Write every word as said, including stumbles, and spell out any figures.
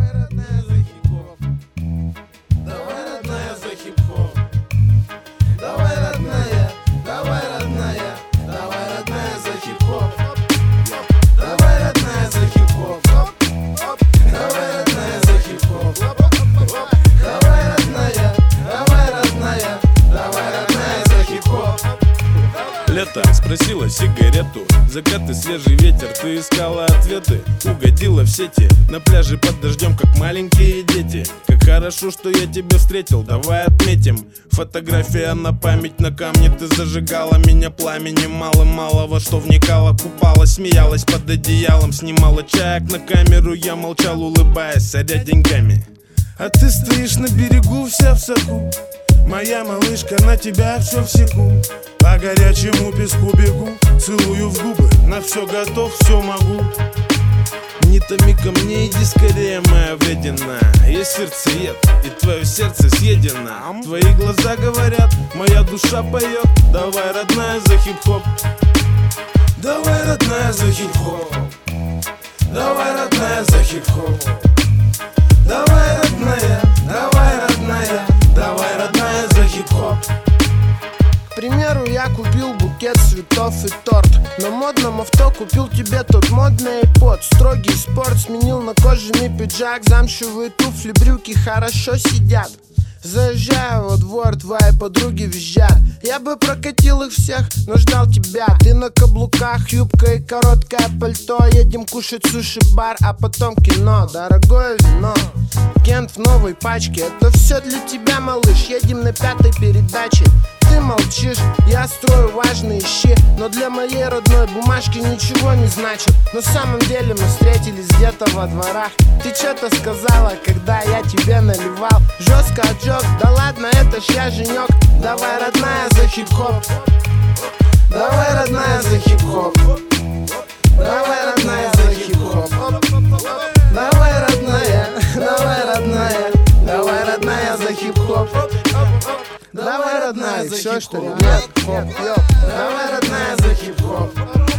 Давай, родная, за хип-хоп. Давай, родная, за хип-хоп. Давай, родная, давай, родная, давай, родная, за хип-хоп. Давай, родная, за хип-хоп. Давай, родная, за хип-хоп. Давай, родная, давай, родная, давай, родная, за хип-хоп. Лето спросила сигарету, закаты, свежий ветер, ты искала ответы. Угодила в сети, на пляже под дождем, как маленькие дети. Как хорошо, что я тебя встретил, давай отметим. Фотография на память, на камне ты зажигала меня пламенем. Мало-мало во что вникала, купалась, смеялась под одеялом. Снимала чаек на камеру, я молчал, улыбаясь, соря деньгами. А ты стоишь на берегу, вся в соку. Моя малышка, на тебя все в секу. По горячему песку бегу, целую в губы, на все готов, все могу. Не томи ко мне, иди скорее, моя вредина. Я сердцеед, и твое сердце съедено. Твои глаза говорят, моя душа поет. Давай, родная, за хип-хоп. Давай, родная, за хип-хоп. Давай, родная, за хип-хоп. Давай, родная, давай, родная, давай, родная, за хип-хоп. К примеру, я купил букет цветов и торт. На модном авто купил тебе тот модный iPod. Строгий спорт сменил на кожаный пиджак. Замшевые туфли, брюки хорошо сидят. Заезжаю во двор, твои подруги визжат. Я бы прокатил их всех, но ждал тебя. Ты на каблуках, юбка и короткое пальто. Едем кушать суши-бар, а потом кино. Дорогое вино, Кент в новой пачке. Это все для тебя, малыш, едем на пятой передаче. Ты молчишь, я строю важные щи, но для моей родной бумажки ничего не значит. На самом деле мы встретились где-то во дворах. Ты что-то сказала, когда я тебе наливал. Жестко отжег, да ладно, это ж я женек. Давай, родная, за хип-хоп. Давай, родная, за хип-хоп. Давай, родная, за хип-хоп. Давай, родная, давай, родная, давай, родная, за хип-хоп. Давай, родная, за Все, что ли? хип-хоп. Нет, хоп, йоп. Давай, родная, за хип-хоп.